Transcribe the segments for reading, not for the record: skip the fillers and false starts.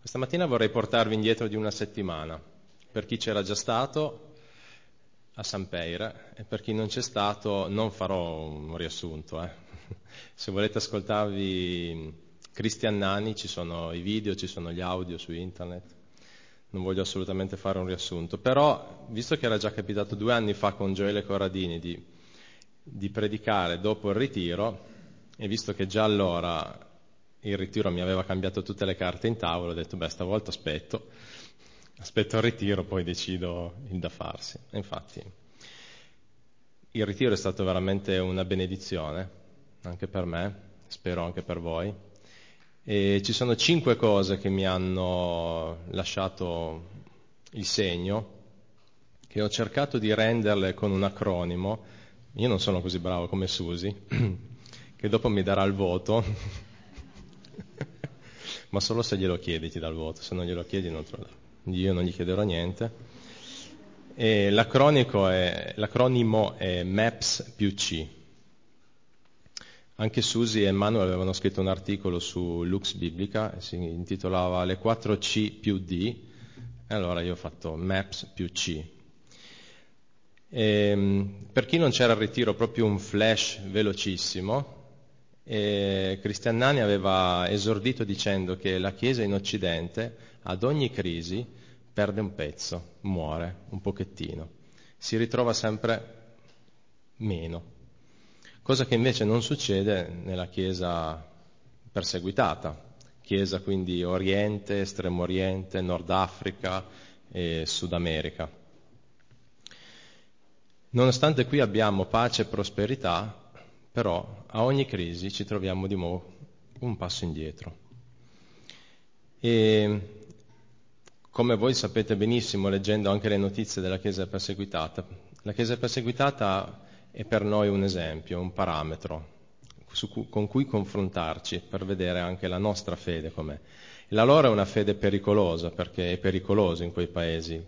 Questa mattina vorrei portarvi indietro di una settimana, per chi c'era già stato a San Peire, e per chi non c'è stato non farò un riassunto. Se volete ascoltarvi Cristian Nani, ci sono i video, ci sono gli audio su internet, non voglio assolutamente fare un riassunto, però visto che era già capitato 2 anni fa con Gioele Corradini di predicare dopo il ritiro, e visto che già allora il ritiro mi aveva cambiato tutte le carte in tavola, ho detto stavolta aspetto il ritiro, poi decido il da farsi. E infatti il ritiro è stato veramente una benedizione, anche per me, spero anche per voi, e ci sono 5 cose che mi hanno lasciato il segno, che ho cercato di renderle con un acronimo. Io non sono così bravo come Susi, che dopo mi darà il voto, ma solo se glielo chiedi ti dà il voto, se non glielo chiedi non te lo dà. Io non gli chiederò niente. E l'acronimo è MEPS più C. Anche Susi e Manuel avevano scritto un articolo su Lux Biblica, si intitolava Le 4 C più D, e allora io ho fatto MEPS più C. Per chi non c'era al ritiro, proprio un flash velocissimo. Cristian Nani aveva esordito dicendo che la Chiesa in Occidente ad ogni crisi perde un pezzo, muore un pochettino, si ritrova sempre meno, cosa che invece non succede nella Chiesa perseguitata, Chiesa quindi Oriente, Estremo Oriente, Nord Africa e Sud America. Nonostante qui abbiamo pace e prosperità, però a ogni crisi ci troviamo di nuovo un passo indietro. E come voi sapete benissimo, leggendo anche le notizie della Chiesa perseguitata, la Chiesa perseguitata è per noi un esempio, un parametro con cui confrontarci per vedere anche la nostra fede com'è. La loro è una fede pericolosa, perché è pericoloso in quei paesi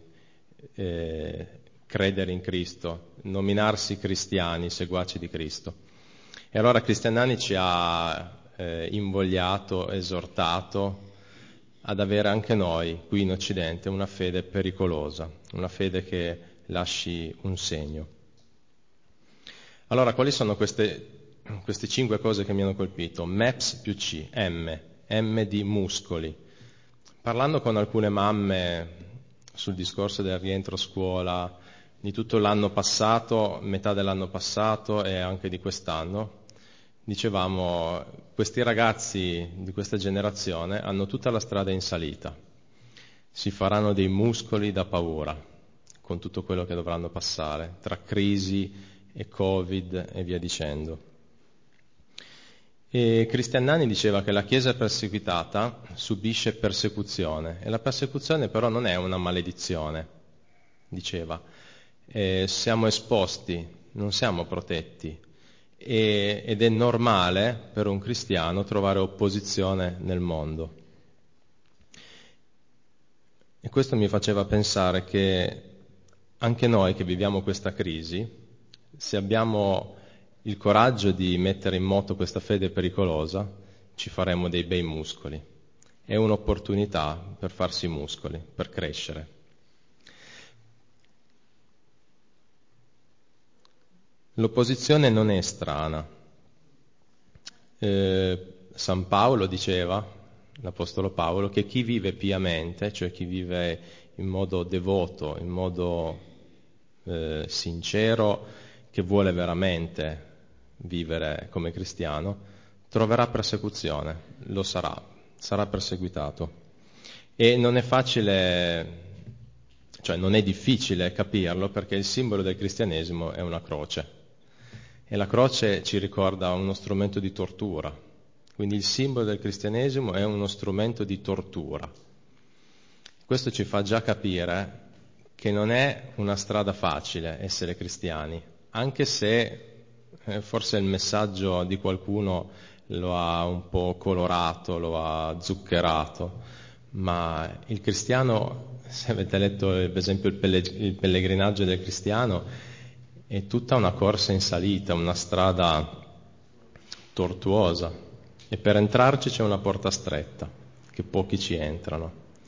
credere in Cristo, nominarsi cristiani, seguaci di Cristo. E allora Cristian Nani ci ha invogliato, esortato ad avere anche noi, qui in Occidente, una fede pericolosa, una fede che lasci un segno. Allora, quali sono queste 5 cose che mi hanno colpito? MEPS più C, M di muscoli. Parlando con alcune mamme sul discorso del rientro a scuola, di tutto l'anno passato, metà dell'anno passato e anche di quest'anno, dicevamo, questi ragazzi di questa generazione hanno tutta la strada in salita, si faranno dei muscoli da paura con tutto quello che dovranno passare, tra crisi e Covid e via dicendo. E Cristian Nani diceva che la Chiesa perseguitata subisce persecuzione, e la persecuzione però non è una maledizione, diceva. Siamo esposti, non siamo protetti, ed è normale per un cristiano trovare opposizione nel mondo. E questo mi faceva pensare che anche noi che viviamo questa crisi, se abbiamo il coraggio di mettere in moto questa fede pericolosa, ci faremo dei bei muscoli. È un'opportunità per farsi muscoli, per crescere. L'opposizione non è strana. San Paolo diceva, l'Apostolo Paolo, che chi vive piamente, cioè chi vive in modo devoto, in modo sincero, che vuole veramente vivere come cristiano, troverà persecuzione, lo sarà perseguitato. E non è facile, cioè non è difficile capirlo, perché il simbolo del cristianesimo è una croce. E la croce ci ricorda uno strumento di tortura. Quindi il simbolo del cristianesimo è uno strumento di tortura. Questo ci fa già capire che non è una strada facile essere cristiani, anche se forse il messaggio di qualcuno lo ha un po' colorato, lo ha zuccherato, ma il cristiano, se avete letto per esempio il pellegrinaggio del cristiano, è tutta una corsa in salita, una strada tortuosa, e per entrarci c'è una porta stretta, che pochi ci entrano.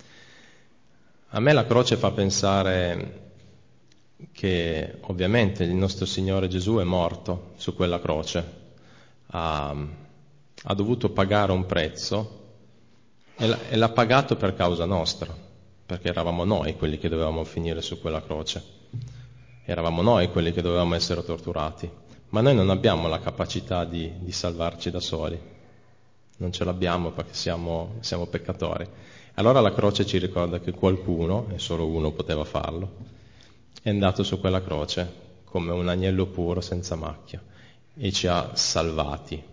A me la croce fa pensare che ovviamente il nostro Signore Gesù è morto su quella croce, ha dovuto pagare un prezzo e l'ha pagato per causa nostra, perché eravamo noi quelli che dovevamo finire su quella croce, eravamo noi quelli che dovevamo essere torturati, ma noi non abbiamo la capacità di salvarci da soli, non ce l'abbiamo perché siamo peccatori. Allora la croce ci ricorda che qualcuno, e solo uno poteva farlo, è andato su quella croce come un agnello puro senza macchia e ci ha salvati.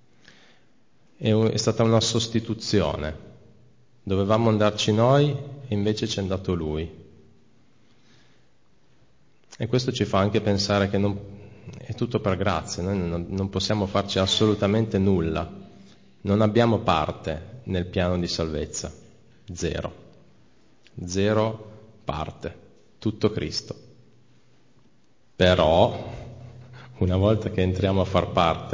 È stata una sostituzione. Dovevamo andarci noi e invece ci è andato Lui. E questo ci fa anche pensare che è tutto per grazia, noi non possiamo farci assolutamente nulla, non abbiamo parte nel piano di salvezza, zero parte, tutto Cristo. Però, una volta che entriamo a far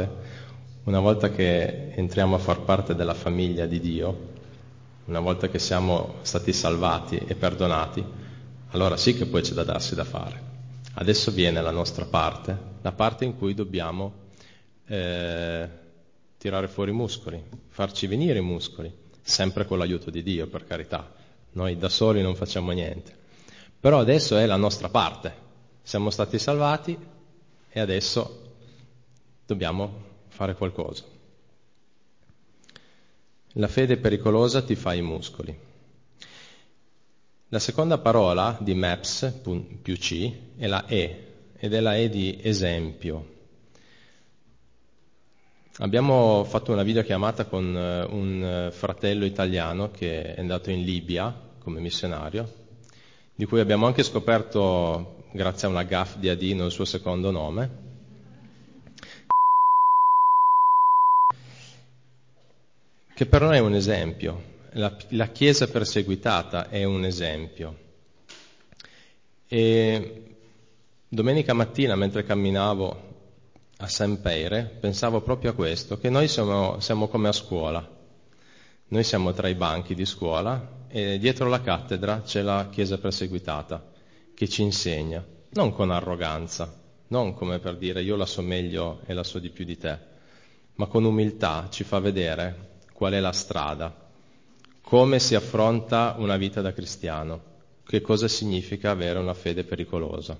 parte della famiglia di Dio, una volta che siamo stati salvati e perdonati, allora sì che poi c'è da darsi da fare. Adesso viene la nostra parte, la parte in cui dobbiamo tirare fuori i muscoli, farci venire i muscoli, sempre con l'aiuto di Dio, per carità. Noi da soli non facciamo niente. Però adesso è la nostra parte. Siamo stati salvati e adesso dobbiamo fare qualcosa. La fede pericolosa ti fa i muscoli. La seconda parola di MAPS più C è la E, ed è la E di esempio. Abbiamo fatto una videochiamata con un fratello italiano che è andato in Libia come missionario, di cui abbiamo anche scoperto, grazie a una gaffe di Adino, il suo secondo nome. Che per noi è un esempio. La Chiesa perseguitata è un esempio. E domenica mattina, mentre camminavo a Saint-Père, pensavo proprio a questo, che noi siamo come a scuola. Noi siamo tra i banchi di scuola e dietro la cattedra c'è la Chiesa perseguitata che ci insegna, non con arroganza, non come per dire io la so meglio e la so di più di te, ma con umiltà ci fa vedere qual è la strada, come si affronta una vita da cristiano, che cosa significa avere una fede pericolosa.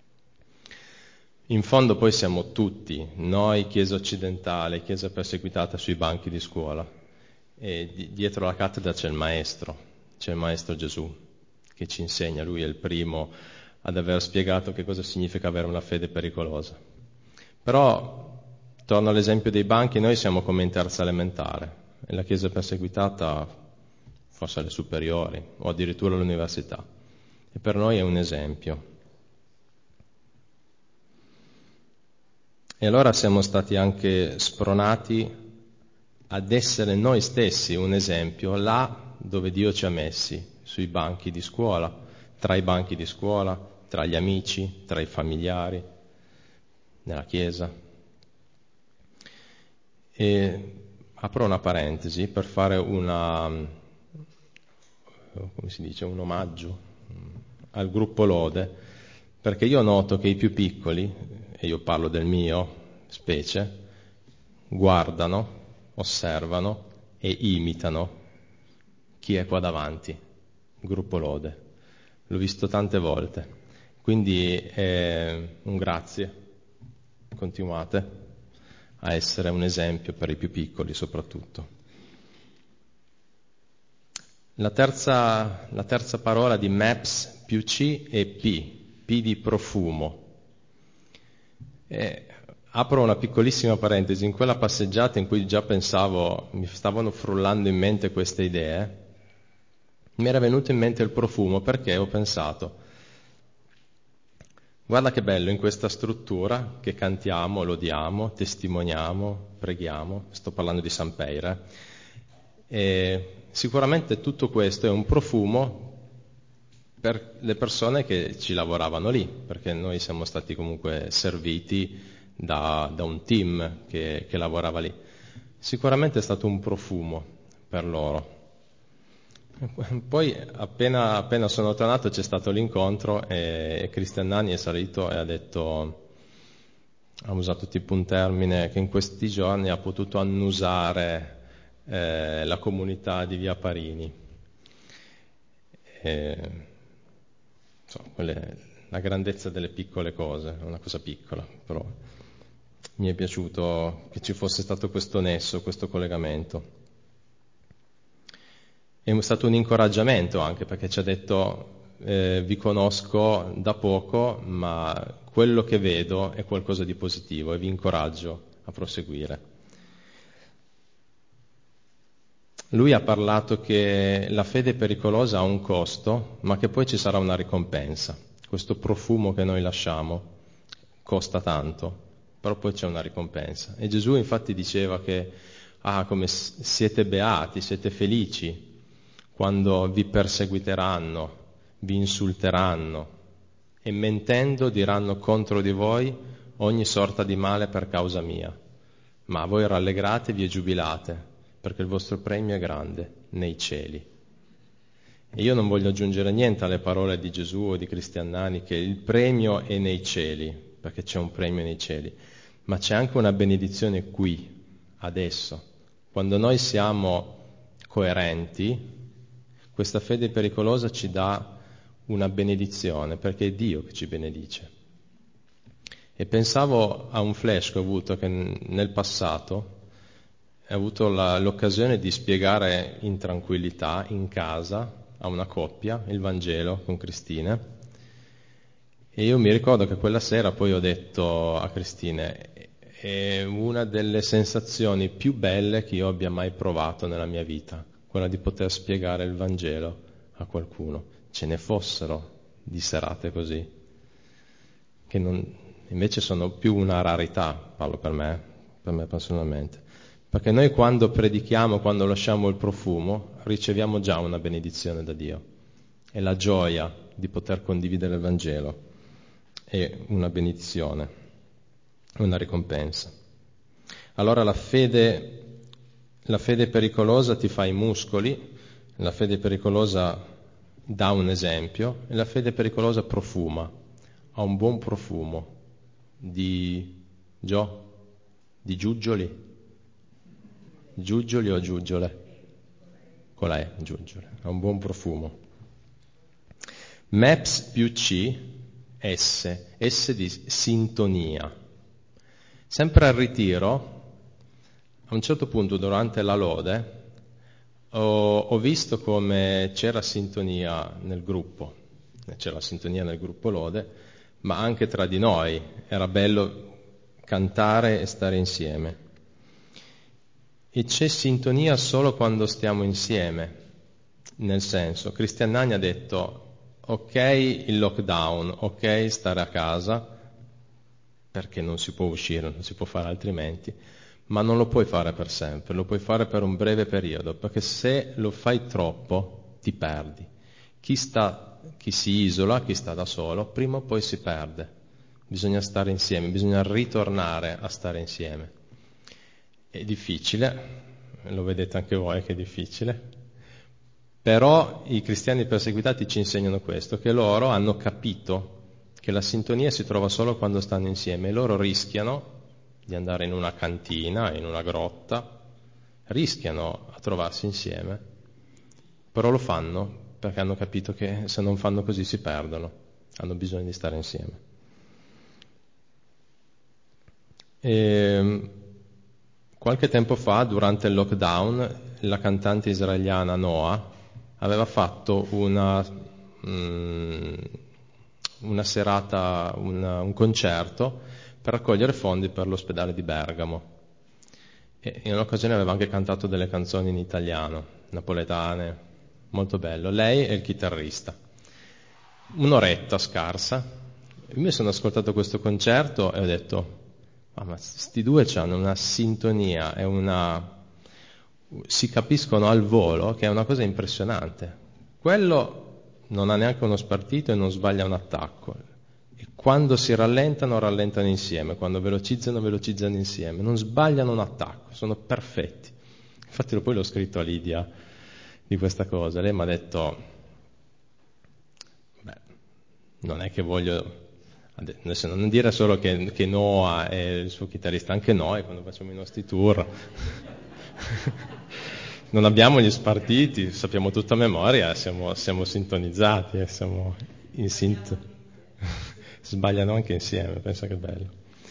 In fondo poi siamo tutti, noi Chiesa occidentale, Chiesa perseguitata sui banchi di scuola, e dietro la cattedra c'è il Maestro Gesù, che ci insegna, lui è il primo ad aver spiegato che cosa significa avere una fede pericolosa. Però, torno all'esempio dei banchi, noi siamo come in terza elementare, e la Chiesa perseguitata forse alle superiori, o addirittura all'università, e per noi è un esempio. E allora siamo stati anche spronati ad essere noi stessi un esempio là dove Dio ci ha messi, sui banchi di scuola, tra i banchi di scuola, tra gli amici, tra i familiari, nella Chiesa. E apro una parentesi per fare un omaggio al gruppo Lode, perché io noto che i più piccoli, e io parlo del mio specie, guardano, osservano e imitano chi è qua davanti, il gruppo Lode. L'ho visto tante volte, quindi un grazie, continuate a essere un esempio per i più piccoli soprattutto. La terza parola di MAPS più C è P di profumo. Apro una piccolissima parentesi, in quella passeggiata in cui già pensavo, mi stavano frullando in mente queste idee, mi era venuto in mente il profumo perché ho pensato, guarda che bello in questa struttura che cantiamo, lodiamo, testimoniamo, preghiamo, sto parlando di Saint-Père, e sicuramente tutto questo è un profumo per le persone che ci lavoravano lì, perché noi siamo stati comunque serviti da un team che lavorava lì. Sicuramente è stato un profumo per loro. Poi appena sono tornato c'è stato l'incontro e Cristian Nani è salito e ha detto, ha usato tipo un termine che in questi giorni ha potuto annusare la comunità di Via Parini. La grandezza delle piccole cose, è una cosa piccola, però mi è piaciuto che ci fosse stato questo nesso, questo collegamento. È stato un incoraggiamento anche perché ci ha detto vi conosco da poco, ma quello che vedo è qualcosa di positivo e vi incoraggio a proseguire. Lui ha parlato che la fede pericolosa ha un costo, ma che poi ci sarà una ricompensa. Questo profumo che noi lasciamo costa tanto, però poi c'è una ricompensa. E Gesù infatti diceva che come siete beati, siete felici quando vi perseguiteranno, vi insulteranno e mentendo diranno contro di voi ogni sorta di male per causa mia. Ma voi rallegratevi e giubilate, perché il vostro premio è grande nei cieli. E io non voglio aggiungere niente alle parole di Gesù o di Cristian Nani, che il premio è nei cieli, perché c'è un premio nei cieli, ma c'è anche una benedizione qui, adesso. Quando noi siamo coerenti, questa fede pericolosa ci dà una benedizione, perché è Dio che ci benedice. E pensavo a un flash che ho avuto che nel passato ho avuto l'occasione di spiegare in tranquillità, in casa, a una coppia, il Vangelo con Cristina. E io mi ricordo che quella sera poi ho detto a Cristina, è una delle sensazioni più belle che io abbia mai provato nella mia vita, quella di poter spiegare il Vangelo a qualcuno. Ce ne fossero di serate così, che invece sono più una rarità, parlo per me personalmente. Perché noi quando predichiamo, quando lasciamo il profumo, riceviamo già una benedizione da Dio. E la gioia di poter condividere il Vangelo è una benedizione, una ricompensa. Allora la fede pericolosa ti fa i muscoli, la fede pericolosa dà un esempio e la fede pericolosa profuma, ha un buon profumo di giuggioli. Giuggioli o giuggiole? Con la E, giuggiole, ha un buon profumo. MEPS più C, S di sintonia. Sempre al ritiro, a un certo punto durante la lode, ho visto come c'era sintonia nel gruppo lode, ma anche tra di noi, era bello cantare e stare insieme. E c'è sintonia solo quando stiamo insieme, nel senso, Cristian Nani ha detto, ok il lockdown, ok stare a casa, perché non si può uscire, non si può fare altrimenti, ma non lo puoi fare per sempre, lo puoi fare per un breve periodo, perché se lo fai troppo ti perdi. Chi si isola, chi sta da solo, prima o poi si perde. Bisogna stare insieme, bisogna ritornare a stare insieme. È difficile, lo vedete anche voi che è difficile, però i cristiani perseguitati ci insegnano questo, che loro hanno capito che la sintonia si trova solo quando stanno insieme e loro rischiano di andare in una cantina, in una grotta, rischiano a trovarsi insieme, però lo fanno perché hanno capito che se non fanno così si perdono, hanno bisogno di stare insieme. Qualche tempo fa, durante il lockdown, la cantante israeliana Noah aveva fatto una serata, un concerto per raccogliere fondi per l'ospedale di Bergamo. E in un'occasione aveva anche cantato delle canzoni in italiano, napoletane, molto bello. Lei e il chitarrista. Un'oretta scarsa. Io mi sono ascoltato questo concerto e ho detto, ma sti due hanno una sintonia e si capiscono al volo, che è una cosa impressionante. Quello non ha neanche uno spartito e non sbaglia un attacco. E quando si rallentano insieme, quando velocizzano insieme, non sbagliano un attacco, sono perfetti. Infatti poi l'ho scritto a Lidia di questa cosa. Lei mi ha detto, beh, non è che voglio, adesso non dire solo che Noah è il suo chitarrista, anche noi quando facciamo i nostri tour non abbiamo gli spartiti, sappiamo tutto a memoria, siamo sintonizzati, siamo in sbagliano anche insieme, pensa che bello.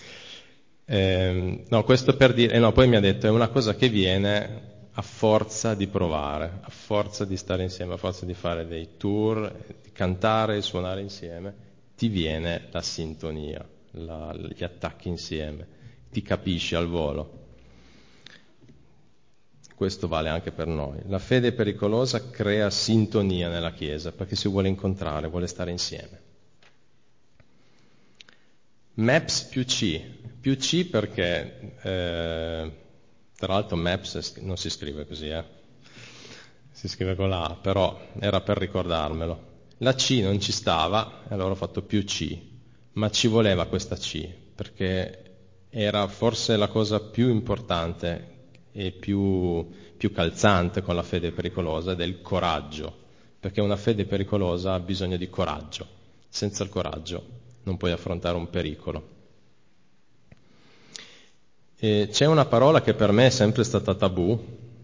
No, questo per dire, no, poi mi ha detto, è una cosa che viene a forza di provare, a forza di stare insieme, a forza di fare dei tour, di cantare e suonare insieme, ti viene la sintonia, gli attacchi insieme, ti capisci al volo. Questo vale anche per noi. La fede pericolosa crea sintonia nella Chiesa, perché si vuole incontrare, vuole stare insieme. Maps più C perché, tra l'altro Maps non si scrive così, si scrive con la A, però era per ricordarmelo. La C non ci stava, e allora ho fatto più C, ma ci voleva questa C, perché era forse la cosa più importante e più calzante con la fede pericolosa, ed è il coraggio, perché una fede pericolosa ha bisogno di coraggio. Senza il coraggio non puoi affrontare un pericolo. E c'è una parola che per me è sempre stata tabù,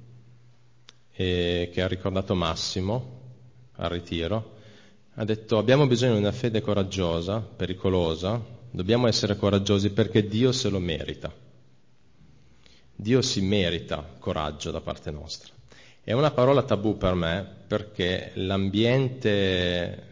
e che ha ricordato Massimo al ritiro. Ha detto: abbiamo bisogno di una fede coraggiosa, pericolosa, dobbiamo essere coraggiosi perché Dio se lo merita. Dio si merita coraggio da parte nostra. È una parola tabù per me perché l'ambiente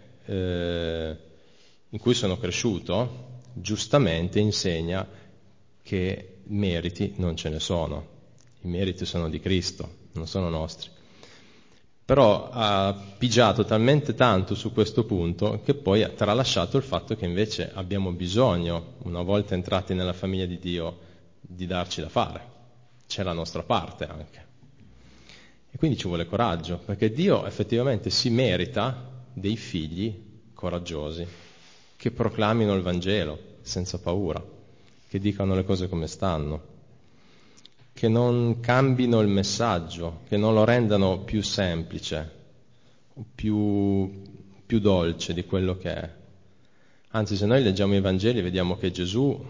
in cui sono cresciuto giustamente insegna che meriti non ce ne sono. I meriti sono di Cristo, non sono nostri. Però ha pigiato talmente tanto su questo punto che poi ha tralasciato il fatto che invece abbiamo bisogno, una volta entrati nella famiglia di Dio, di darci da fare. C'è la nostra parte anche. E quindi ci vuole coraggio, perché Dio effettivamente si merita dei figli coraggiosi, che proclamino il Vangelo senza paura, che dicano le cose come stanno, che non cambino il messaggio, che non lo rendano più semplice, più dolce di quello che è. Anzi, se noi leggiamo i Vangeli vediamo che Gesù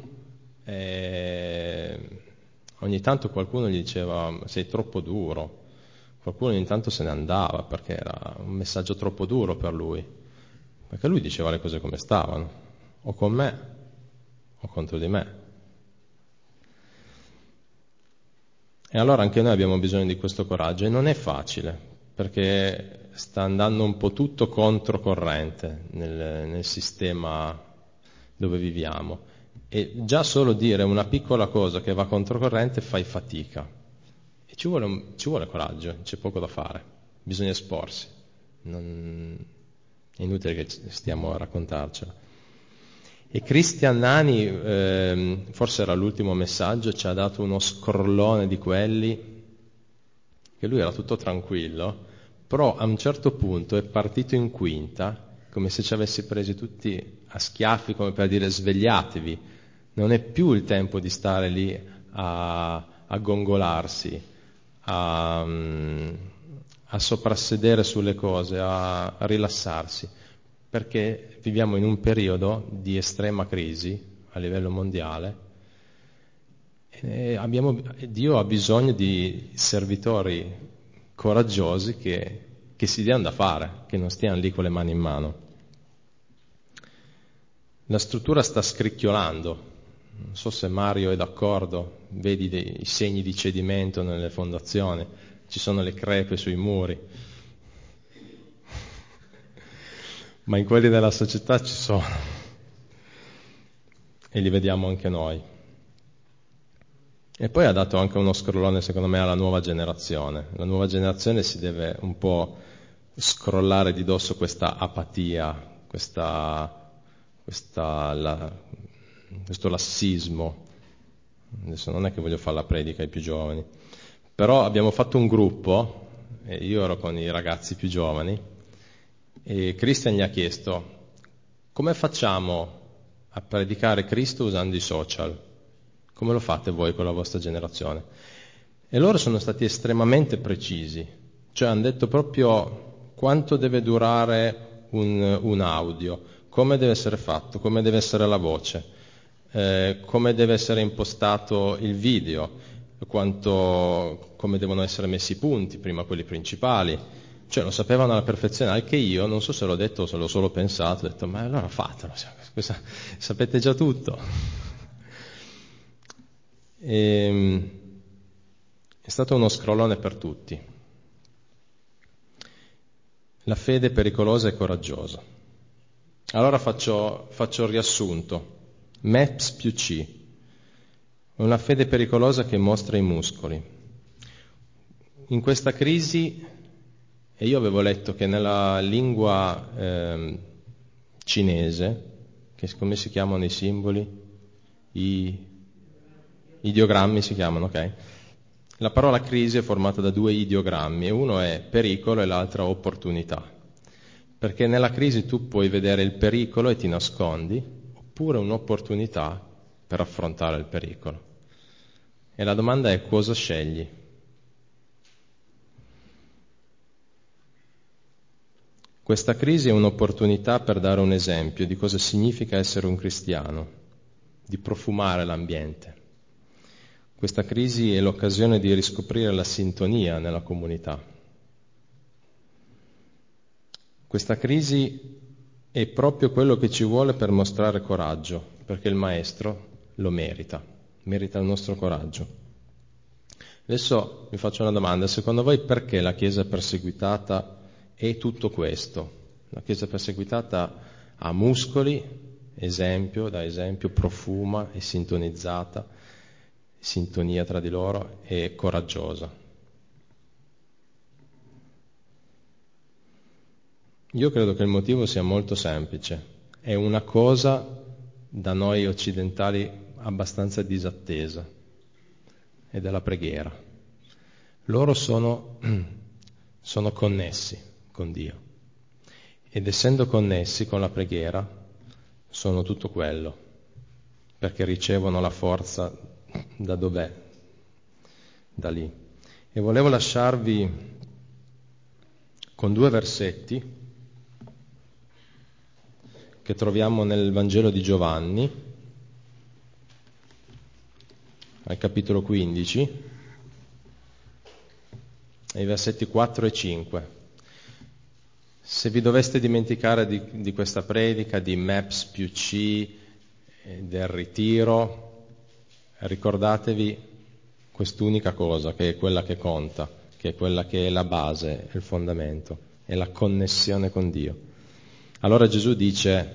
ogni tanto qualcuno gli diceva: sei troppo duro. Qualcuno ogni tanto se ne andava perché era un messaggio troppo duro per lui, perché lui diceva le cose come stavano, o con me o contro di me. E allora anche noi abbiamo bisogno di questo coraggio, e non è facile, perché sta andando un po' tutto controcorrente nel sistema dove viviamo. E già solo dire una piccola cosa che va controcorrente fai fatica. E ci vuole coraggio, c'è poco da fare, bisogna esporsi. È inutile che stiamo a raccontarcela. E Cristian Nani, forse era l'ultimo messaggio, ci ha dato uno scrollone di quelli, che lui era tutto tranquillo, però a un certo punto è partito in quinta, come se ci avessi presi tutti a schiaffi, come per dire: svegliatevi, non è più il tempo di stare lì a gongolarsi, a soprassedere sulle cose, a rilassarsi, perché viviamo in un periodo di estrema crisi a livello mondiale e Dio ha bisogno di servitori coraggiosi che si diano da fare, che non stiano lì con le mani in mano. La struttura sta scricchiolando, non so se Mario è d'accordo, vedi dei segni di cedimento nelle fondazioni, ci sono le crepe sui muri, ma in quelli della società ci sono, e li vediamo anche noi. E poi ha dato anche uno scrollone, secondo me, alla nuova generazione. La nuova generazione si deve un po' scrollare di dosso questa apatia, questo lassismo. Adesso non è che voglio fare la predica ai più giovani, però abbiamo fatto un gruppo, e io ero con i ragazzi più giovani, e Christian gli ha chiesto: come facciamo a predicare Cristo usando i social? Come lo fate voi con la vostra generazione? E loro sono stati estremamente precisi. Cioè hanno detto proprio quanto deve durare un audio, come deve essere fatto, come deve essere la voce, come deve essere impostato il video, come devono essere messi i punti, prima quelli principali. Cioè lo sapevano alla perfezione, anche io, non so se l'ho detto o se l'ho solo pensato, ho detto ma allora fatelo, sapete già tutto. È stato uno scrollone per tutti. La fede è pericolosa e coraggiosa. Allora faccio il riassunto. MEPS più C. Una fede pericolosa che mostra i muscoli. In questa crisi, e io avevo letto che nella lingua cinese, che come si chiamano i simboli? I ideogrammi si chiamano, ok? La parola crisi è formata da 2 ideogrammi, e uno è pericolo e l'altro opportunità. Perché nella crisi tu puoi vedere il pericolo e ti nascondi, oppure un'opportunità per affrontare il pericolo. E la domanda è: cosa scegli? Questa crisi è un'opportunità per dare un esempio di cosa significa essere un cristiano, di profumare l'ambiente. Questa crisi è l'occasione di riscoprire la sintonia nella comunità. Questa crisi è proprio quello che ci vuole per mostrare coraggio, perché il Maestro lo merita il nostro coraggio. Adesso vi faccio una domanda: secondo voi perché la Chiesa perseguitata è tutto questo? La Chiesa perseguitata ha muscoli, da esempio, profuma, è sintonizzata, sintonia tra di loro, è coraggiosa. Io credo che il motivo sia molto semplice, è una cosa da noi occidentali abbastanza disattesa, ed è la preghiera. Loro sono connessi con Dio, ed essendo connessi con la preghiera sono tutto quello, perché ricevono la forza da dov'è? Da lì. E volevo lasciarvi con 2 versetti che troviamo nel Vangelo di Giovanni, al capitolo 15, ai versetti 4 e 5. Se vi doveste dimenticare di questa predica, di MEPS più C, del ritiro, ricordatevi quest'unica cosa, che è quella che conta, che è quella che è la base, il fondamento, è la connessione con Dio. Allora Gesù dice,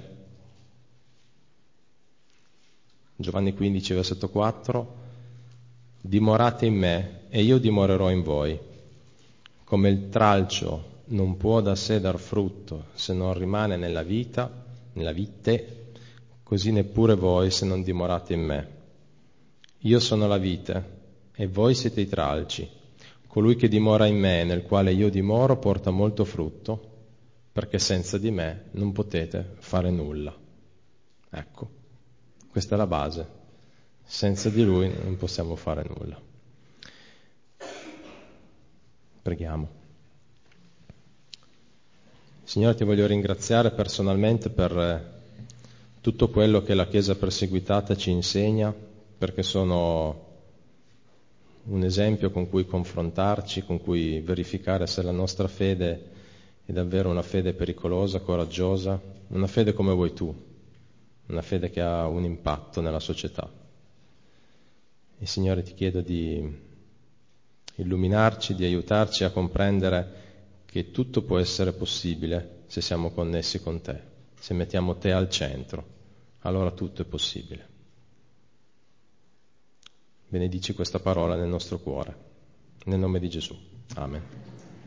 Giovanni 15, versetto 4, dimorate in me e io dimorerò in voi. Come il tralcio non può da sé dar frutto se non rimane nella vite, così neppure voi se non dimorate in me. Io sono la vite e voi siete i tralci. Colui che dimora in me, nel quale io dimoro, porta molto frutto, perché senza di me non potete fare nulla. Ecco, questa è la base. Senza di Lui non possiamo fare nulla. Preghiamo. Signore, ti voglio ringraziare personalmente per tutto quello che la Chiesa perseguitata ci insegna, perché sono un esempio con cui confrontarci, con cui verificare se la nostra fede è davvero una fede pericolosa, coraggiosa, una fede come vuoi tu, una fede che ha un impatto nella società. E Signore, ti chiedo di illuminarci, di aiutarci a comprendere che tutto può essere possibile se siamo connessi con te, se mettiamo te al centro, allora tutto è possibile. Benedici questa parola nel nostro cuore, nel nome di Gesù. Amen.